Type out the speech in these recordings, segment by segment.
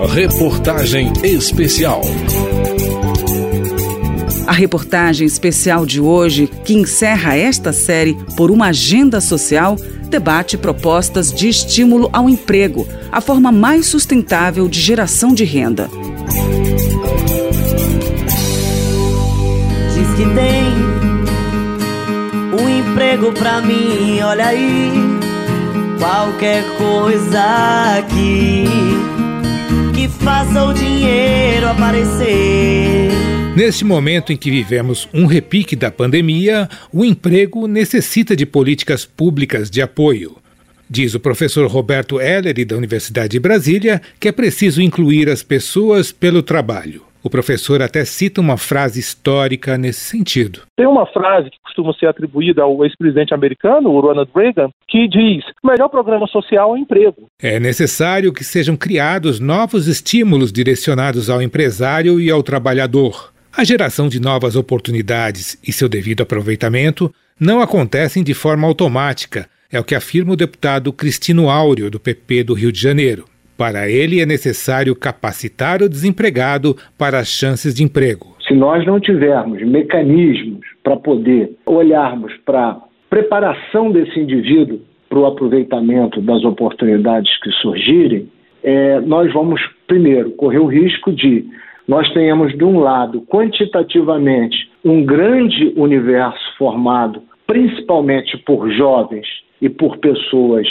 Reportagem especial. A reportagem especial de hoje, que encerra esta série Por uma Agenda Social, debate propostas de estímulo ao emprego, a forma mais sustentável de geração de renda. Diz que tem um emprego pra mim, olha aí, qualquer coisa aqui que faça o dinheiro aparecer. Neste momento em que vivemos um repique da pandemia, o emprego necessita de políticas públicas de apoio. Diz o professor Roberto Ellery, da Universidade de Brasília, que é preciso incluir as pessoas pelo trabalho. O professor até cita uma frase histórica nesse sentido. Tem uma frase que costuma ser atribuída ao ex-presidente americano, o Ronald Reagan, que diz: o melhor programa social é o emprego. É necessário que sejam criados novos estímulos direcionados ao empresário e ao trabalhador. A geração de novas oportunidades e seu devido aproveitamento não acontecem de forma automática, é o que afirma o deputado Cristino Áureo, do PP do Rio de Janeiro. Para ele, é necessário capacitar o desempregado para as chances de emprego. Se nós não tivermos mecanismos para poder olharmos para a preparação desse indivíduo para o aproveitamento das oportunidades que surgirem, nós vamos, primeiro, correr o risco de nós tenhamos, de um lado, quantitativamente, um grande universo formado principalmente por jovens e por pessoas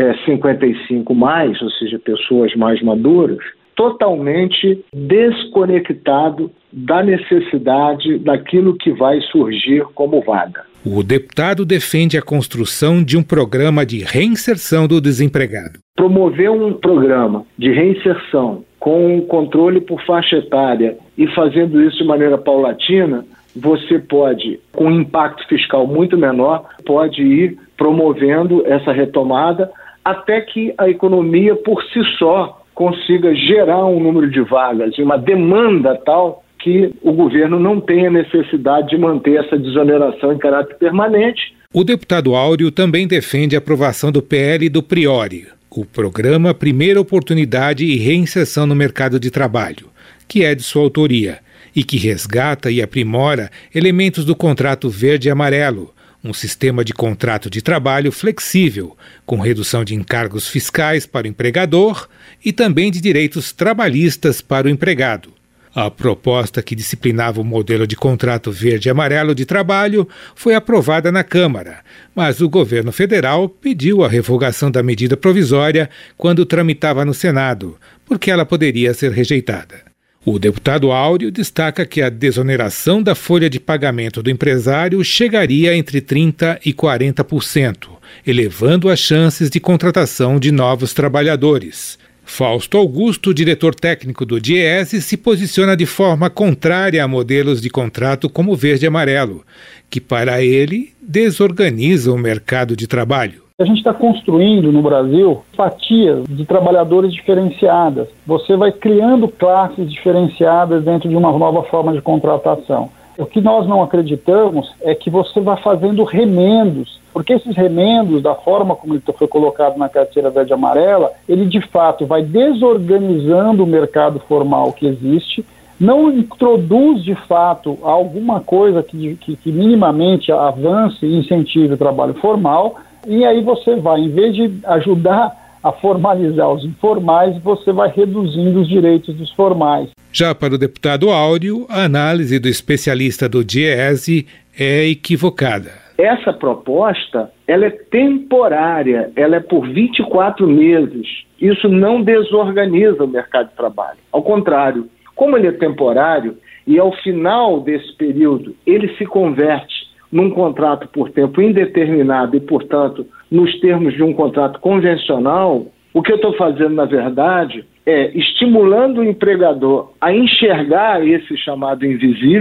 55 mais, ou seja, pessoas mais maduras, totalmente desconectado da necessidade daquilo que vai surgir como vaga. O deputado defende a construção de um programa de reinserção do desempregado. Promover um programa de reinserção com controle por faixa etária e fazendo isso de maneira paulatina, você pode, com um impacto fiscal muito menor, pode ir promovendo essa retomada até que a economia por si só consiga gerar um número de vagas e uma demanda tal que o governo não tenha necessidade de manter essa desoneração em caráter permanente. O deputado Áureo também defende a aprovação do PL do Priori, o Programa Primeira Oportunidade e Reinserção no Mercado de Trabalho, que é de sua autoria e que resgata e aprimora elementos do contrato verde e amarelo, um sistema de contrato de trabalho flexível, com redução de encargos fiscais para o empregador e também de direitos trabalhistas para o empregado. A proposta que disciplinava o modelo de contrato verde e amarelo de trabalho foi aprovada na Câmara, mas o governo federal pediu a revogação da medida provisória quando tramitava no Senado, porque ela poderia ser rejeitada. O deputado Áureo destaca que a desoneração da folha de pagamento do empresário chegaria entre 30% e 40%, elevando as chances de contratação de novos trabalhadores. Fausto Augusto, diretor técnico do DIEESE, se posiciona de forma contrária a modelos de contrato como o verde e amarelo, que para ele desorganizam o mercado de trabalho. A gente está construindo no Brasil fatias de trabalhadores diferenciadas. Você vai criando classes diferenciadas dentro de uma nova forma de contratação. O que nós não acreditamos é que você vai fazendo remendos, porque esses remendos, da forma como ele foi colocado na carteira verde e amarela, ele de fato vai desorganizando o mercado formal que existe, não introduz de fato alguma coisa que minimamente avance e incentive o trabalho formal, e aí você vai, em vez de ajudar a formalizar os informais, você vai reduzindo os direitos dos formais. Já para o deputado Áureo, a análise do especialista do DIEESE é equivocada. Essa proposta, ela é temporária, ela é por 24 meses. Isso não desorganiza o mercado de trabalho. Ao contrário, como ele é temporário e ao final desse período ele se converte num contrato por tempo indeterminado e, portanto, nos termos de um contrato convencional, o que eu estou fazendo, na verdade, é estimulando o empregador a enxergar esse chamado invisível,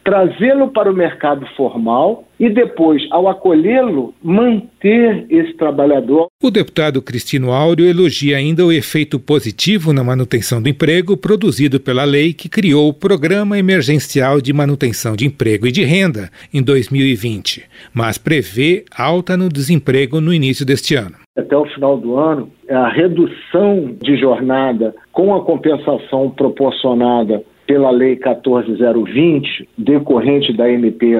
trazê-lo para o mercado formal e depois, ao acolhê-lo, manter esse trabalhador. O deputado Cristino Áureo elogia ainda o efeito positivo na manutenção do emprego produzido pela lei que criou o Programa Emergencial de Manutenção de Emprego e de Renda em 2020, mas prevê alta no desemprego no início deste ano. Até o final do ano, a redução de jornada com a compensação proporcionada pela Lei 14.020, decorrente da MP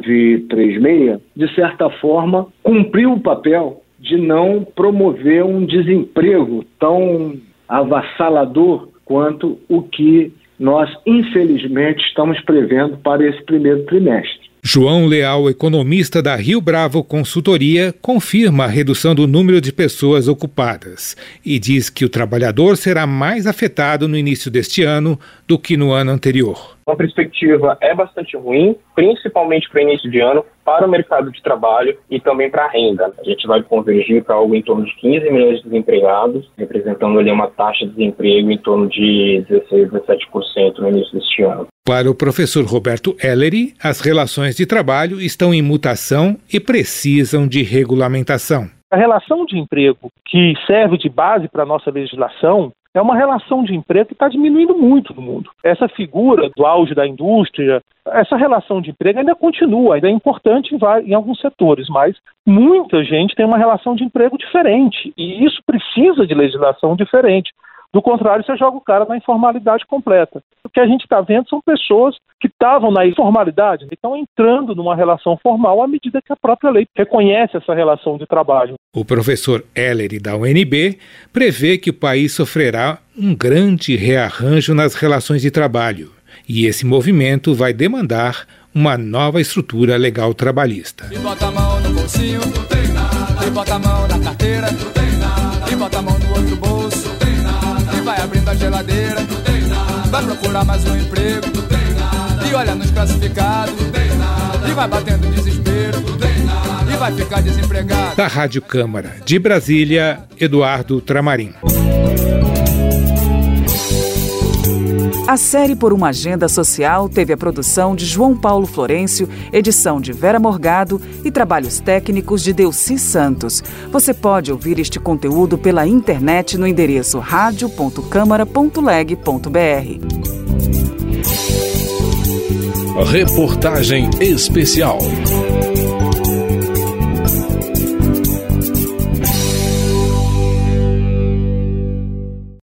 936, de certa forma, cumpriu o papel de não promover um desemprego tão avassalador quanto o que nós, infelizmente, estamos prevendo para esse primeiro trimestre. João Leal, economista da Rio Bravo Consultoria, confirma a redução do número de pessoas ocupadas e diz que o trabalhador será mais afetado no início deste ano do que no ano anterior. A perspectiva é bastante ruim, principalmente para o início de ano, para o mercado de trabalho e também para a renda. A gente vai convergir para algo em torno de 15 milhões de desempregados, representando ali uma taxa de desemprego em torno de 16, 17% no início deste ano. Para o professor Roberto Ellery, as relações de trabalho estão em mutação e precisam de regulamentação. A relação de emprego que serve de base para a nossa legislação é uma relação de emprego que está diminuindo muito no mundo. Essa figura do auge da indústria, essa relação de emprego ainda continua, ainda é importante em alguns setores, mas muita gente tem uma relação de emprego diferente e isso precisa de legislação diferente. Do contrário, você joga o cara na informalidade completa. O que a gente está vendo são pessoas que estavam na informalidade e estão entrando numa relação formal à medida que a própria lei reconhece essa relação de trabalho. O professor Ellery, da UNB, prevê que o país sofrerá um grande rearranjo nas relações de trabalho. E esse movimento vai demandar uma nova estrutura legal trabalhista. E bota a mão no bolsinho, não tem nada. E bota a mão na carteira, não tem nada. E bota a mão no outro bolso, não tem nada. E vai abrindo a geladeira, não tem nada. Vai procurar mais um emprego, não tem nada. E olha nos classificados, não tem nada. E vai batendo desespero, não tem nada. E vai ficar desempregado. Da Rádio Câmara de Brasília, Eduardo Tramarim. A série Por uma Agenda Social teve a produção de João Paulo Florencio, edição de Vera Morgado e trabalhos técnicos de Delci Santos. Você pode ouvir este conteúdo pela internet no endereço radio.câmara.leg.br. Reportagem especial.